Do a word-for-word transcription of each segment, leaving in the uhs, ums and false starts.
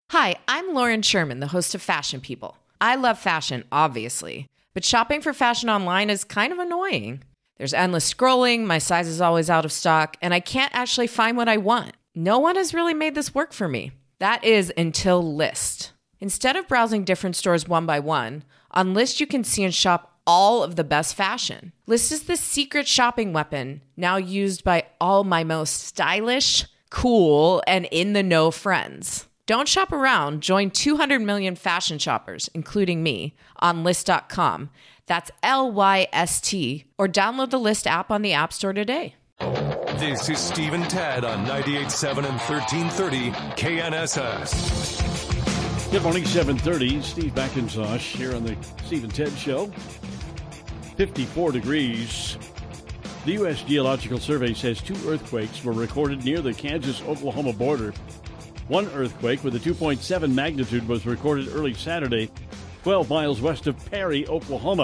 Hi, I'm Lauren Sherman, the host of Fashion People. I love fashion, obviously, but shopping for fashion online is kind of annoying. There's endless scrolling, my size is always out of stock, and I can't actually find what I want. No one has really made this work for me. That is until Lyst. Instead of browsing different stores one by one, on Lyst you can see and shop all of the best fashion. Lyst is the secret shopping weapon, now used by all my most stylish, cool, and in-the-know friends. Don't shop around. Join two hundred million fashion shoppers, including me, on Lyst dot com. That's L Y S T. Or download the Lyst app on the App Store today. This is Steve and Ted on ninety-eight point seven and thirteen thirty K N S S. Good morning, seven thirty. Steve McIntosh here on the Steve and Ted Show. fifty-four degrees. The U S Geological Survey says two earthquakes were recorded near the Kansas-Oklahoma border. One earthquake with a two point seven magnitude was recorded early Saturday, twelve miles west of Perry, Oklahoma.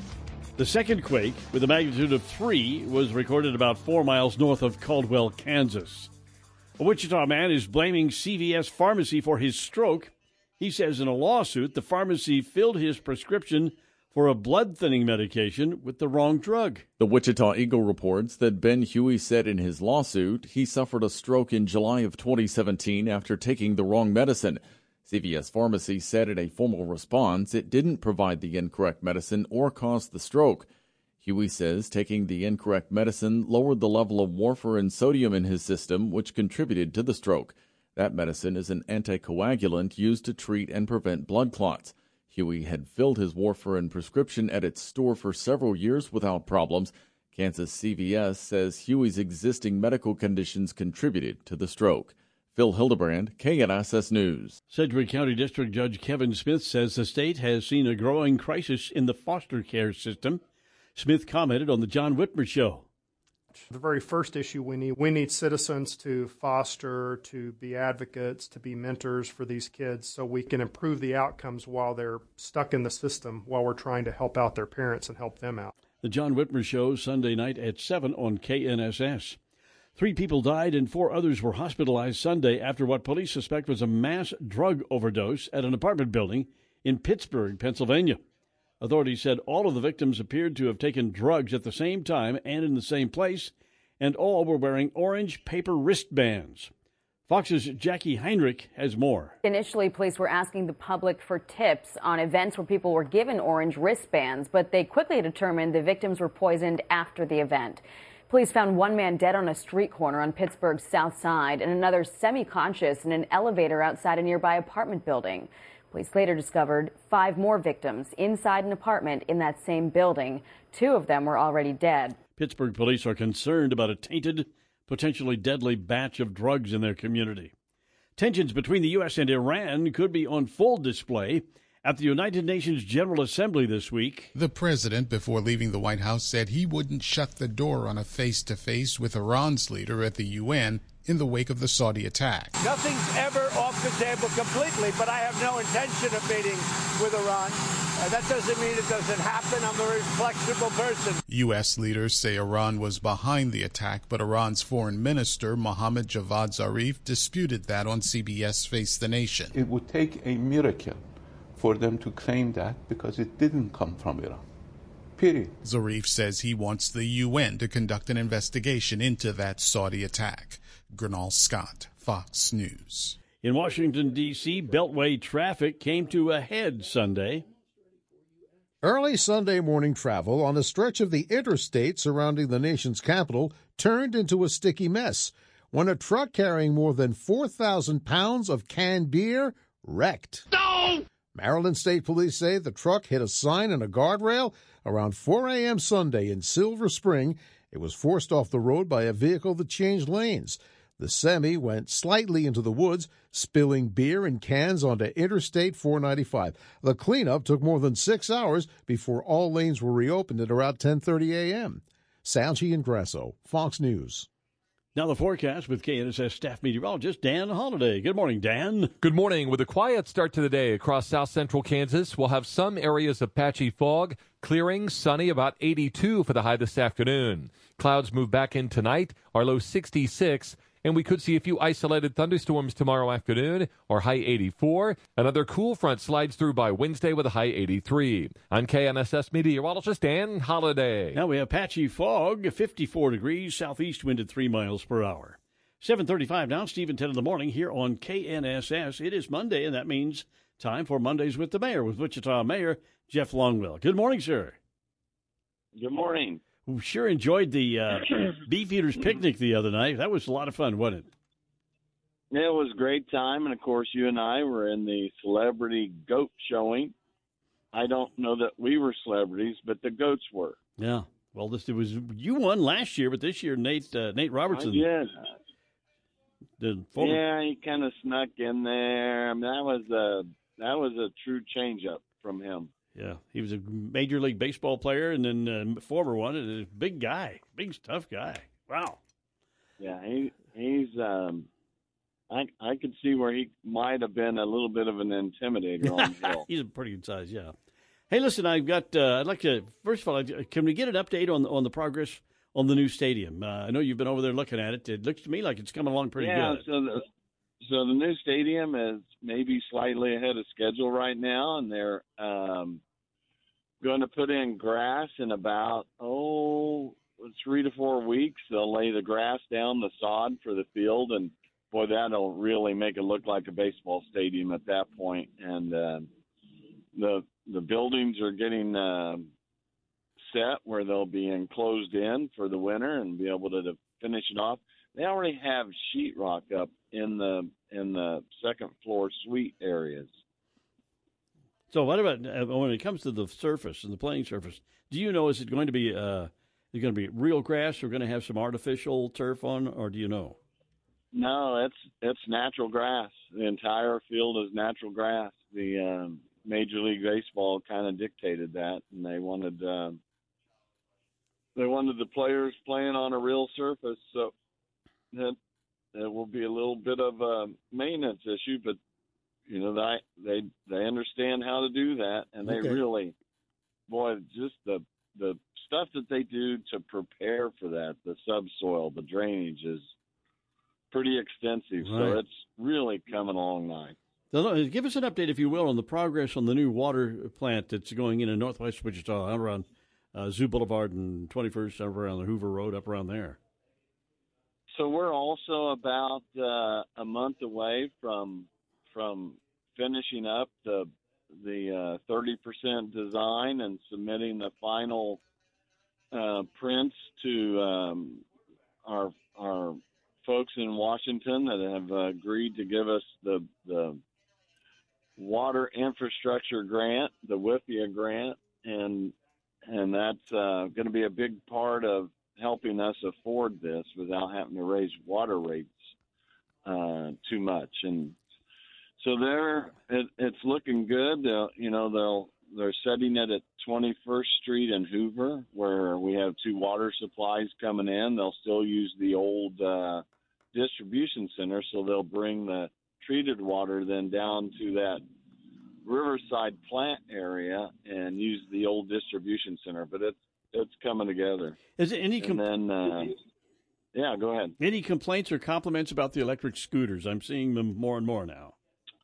The second quake, with a magnitude of three, was recorded about four miles north of Caldwell, Kansas. A Wichita man is blaming C V S Pharmacy for his stroke. He says in a lawsuit the pharmacy filled his prescription for a blood-thinning medication with the wrong drug. The Wichita Eagle reports that Ben Huey said in his lawsuit he suffered a stroke in July of twenty seventeen after taking the wrong medicine. C V S Pharmacy said in a formal response it didn't provide the incorrect medicine or cause the stroke. Huey says taking the incorrect medicine lowered the level of warfarin and sodium in his system, which contributed to the stroke. That medicine is an anticoagulant used to treat and prevent blood clots. Huey had filled his warfarin prescription at its store for several years without problems. Kansas C V S says Huey's existing medical conditions contributed to the stroke. Phil Hildebrand, K N S S News. Sedgwick County District Judge Kevin Smith says the state has seen a growing crisis in the foster care system. Smith commented on the John Whitmer Show. The very first issue we need, we need citizens to foster, to be advocates, to be mentors for these kids so we can improve the outcomes while they're stuck in the system, while we're trying to help out their parents and help them out. The John Whitmer Show, Sunday night at seven on K N S S. Three people died and four others were hospitalized Sunday after what police suspect was a mass drug overdose at an apartment building in Pittsburgh, Pennsylvania. Authorities said all of the victims appeared to have taken drugs at the same time and in the same place, and all were wearing orange paper wristbands. Fox's Jackie Heinrich has more. Initially, police were asking the public for tips on events where people were given orange wristbands, but they quickly determined the victims were poisoned after the event. Police found one man dead on a street corner on Pittsburgh's south side and another semi-conscious in an elevator outside a nearby apartment building. Police later discovered five more victims inside an apartment in that same building. Two of them were already dead. Pittsburgh police are concerned about a tainted, potentially deadly batch of drugs in their community. Tensions between the U S and Iran could be on full display at the United Nations General Assembly this week. The president, before leaving the White House, said he wouldn't shut the door on a face-to-face with Iran's leader at the U N in the wake of the Saudi attack. Nothing's ever off the table completely, but I have no intention of meeting with Iran. Uh, that doesn't mean it doesn't happen. I'm a very flexible person. U S leaders say Iran was behind the attack, but Iran's foreign minister, Mohammad Javad Zarif, disputed that on C B S Face the Nation. It would take a miracle for them to claim that because it didn't come from Iran. Period. Zarif says he wants the U N to conduct an investigation into that Saudi attack. Gernal Scott, Fox News. In Washington, D C, Beltway traffic came to a head Sunday. Early Sunday morning travel on a stretch of the interstate surrounding the nation's capital turned into a sticky mess when a truck carrying more than four thousand pounds of canned beer wrecked. No! Maryland State Police say the truck hit a sign and a guardrail around four a.m. Sunday in Silver Spring. It was forced off the road by a vehicle that changed lanes. The semi went slightly into the woods, spilling beer and cans onto Interstate four ninety-five. The cleanup took more than six hours before all lanes were reopened at around ten thirty a.m. Salchi and Grasso, Fox News. Now the forecast with K N S S staff meteorologist Dan Holliday. Good morning, Dan. Good morning. With a quiet start to the day across south central Kansas, we'll have some areas of patchy fog, clearing, sunny, about eighty-two for the high this afternoon. Clouds move back in tonight, our low sixty-six, and we could see a few isolated thunderstorms tomorrow afternoon, or high eighty-four. Another cool front slides through by Wednesday with a high eighty-three. I'm K N S S meteorologist Dan Holliday. Now we have patchy fog, fifty-four degrees, southeast wind at three miles per hour. seven thirty-five now, Stephen ten in the morning here on K N S S. It is Monday, and that means time for Mondays with the Mayor, with Wichita Mayor Jeff Longwell. Good morning, sir. Good morning. We sure enjoyed the uh, Beefeaters picnic the other night. That was a lot of fun, wasn't it? It was a great time, and of course, you and I were in the celebrity goat showing. I don't know that we were celebrities, but the goats were. Yeah. Well, this it was you won last year, but this year Nate uh, Nate Robertson. Yes. The former... Yeah, he kind of snuck in there. I mean, that was a that was a true change-up from him. Yeah, he was a Major League Baseball player and then uh, former one, and a big guy, big tough guy. Wow. Yeah, he he's. Um, I I could see where he might have been a little bit of an intimidator on the hill. He's a pretty good size, yeah. Hey, listen, I've got. Uh, I'd like to first of all, can we get an update on on the progress on the new stadium? Uh, I know you've been over there looking at it. It looks to me like it's coming along pretty yeah, good. so the so the new stadium is maybe slightly ahead of schedule right now, and they're um, going to put in grass in about oh three to four weeks. They'll lay the grass down, the sod for the field, and boy, that'll really make it look like a baseball stadium at that point. And uh, the the buildings are getting uh, set where they'll be enclosed in for the winter and be able to, to finish it off. They already have sheetrock up in the in the second floor suite areas. So what about uh, when it comes to the surface and the playing surface? Do you know, is it going to be uh, is it going to be real grass, or going to have some artificial turf on, or do you know? No, it's it's natural grass. The entire field is natural grass. The um, Major League Baseball kind of dictated that, and they wanted uh, they wanted the players playing on a real surface, so that it will be a little bit of a maintenance issue, but you know they they they understand how to do that, and they Okay. really, boy, just the the stuff that they do to prepare for that, the subsoil, the drainage is pretty extensive, so Right. it's really coming along nice. So, give us an update, if you will, on the progress on the new water plant that's going in in northwest Wichita, out around uh, Zoo Boulevard and twenty-first, up around the Hoover Road, up around there. So we're also about uh, a month away from from finishing up the the uh, thirty percent design and submitting the final uh, prints to um, our our folks in Washington that have uh, agreed to give us the the water infrastructure grant, the W I F I A grant, and and that's uh, going to be a big part of helping us afford this without having to raise water rates uh, too much. And so they're it, it's looking good. They'll, you know, they'll they're setting it at twenty-first Street and Hoover, where we have two water supplies coming in. They'll still use the old uh, distribution center, so they'll bring the treated water then down to that Riverside plant area and use the old distribution center. But it's it's coming together. Is there any com- and then uh, yeah, go ahead. Any complaints or compliments about the electric scooters? I'm seeing them more and more now.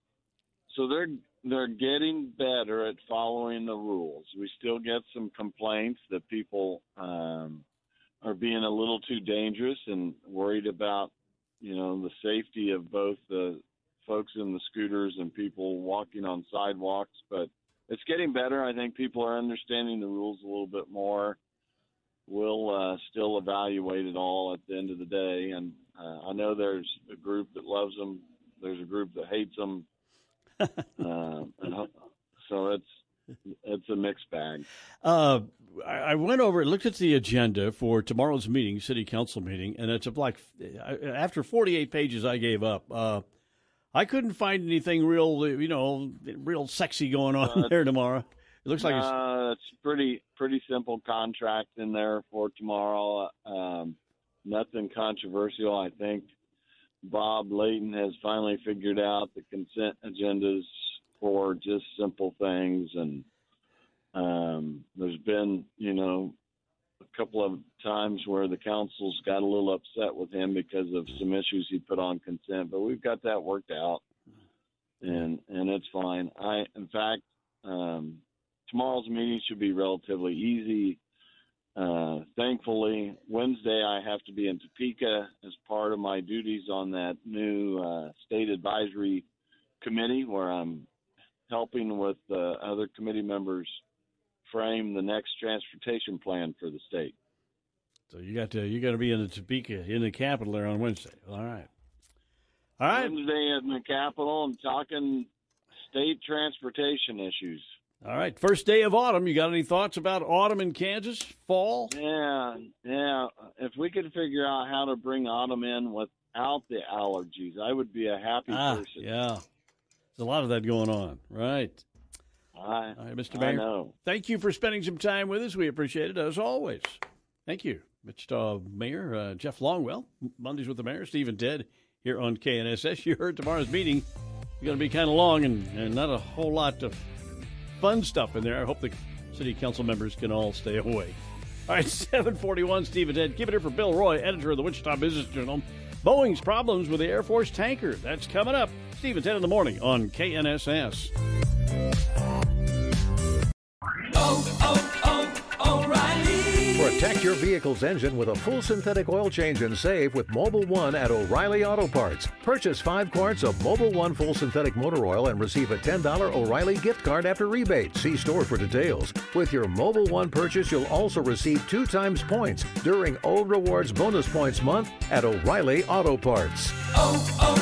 So they're they're getting better at following the rules. We still get some complaints that people um, are being a little too dangerous and worried about, you know, the safety of both the folks in the scooters and people walking on sidewalks. But it's getting better. I think people are understanding the rules a little bit more. We'll uh, still evaluate it all at the end of the day. And uh, I know there's a group that loves them. There's a group that hates them. uh, and so it's it's a mixed bag. Uh, I, I went over and looked at the agenda for tomorrow's meeting, city council meeting, and it's a like after forty-eight pages, I gave up. Uh, I couldn't find anything real, you know, real sexy going on uh, there tomorrow. It looks like it's, uh, it's pretty pretty simple contract in there for tomorrow. Um, nothing controversial, I think. Bob Layton has finally figured out the consent agendas for just simple things, and um, there's been, you know, a couple of times where the council's got a little upset with him because of some issues he put on consent, but we've got that worked out, and and it's fine. I, in fact, um, tomorrow's meeting should be relatively easy. Uh, thankfully, Wednesday I have to be in Topeka as part of my duties on that new uh, state advisory committee, where I'm helping with uh, other committee members frame the next transportation plan for the state. So you got to you got to be in the Topeka, in the Capitol there on Wednesday. All right, all right. Wednesday in the Capitol, I'm talking state transportation issues. All right, first day of autumn. You got any thoughts about autumn in Kansas? Fall? Yeah, yeah. If we could figure out how to bring autumn in without the allergies, I would be a happy ah, person. Yeah, there's a lot of that going on. Right. I, All right, Mister I Mayor. know. Thank you for spending some time with us. We appreciate it as always. Thank you, Mister Uh, Mayor uh, Jeff Longwell. Mondays with the Mayor, Steve and Ted here on K N S S. You heard tomorrow's meeting is going to be kind of long and, and not a whole lot of fun stuff in there. I hope the city council members can all stay away. All right, seven forty-one, Steve and Ted. Give it here for Bill Roy, editor of the Wichita Business Journal. Boeing's problems with the Air Force tanker. That's coming up. Steve and Ted in the morning on K N S S. Oh, oh, oh, O'Reilly. Protect your vehicle's engine with a full synthetic oil change and save with Mobil one at O'Reilly Auto Parts. Purchase five quarts of Mobil one full synthetic motor oil and receive a ten dollars O'Reilly gift card after rebate. See store for details. With your Mobil one purchase, you'll also receive two times points during O Rewards Bonus Points Month at O'Reilly Auto Parts. Oh, oh.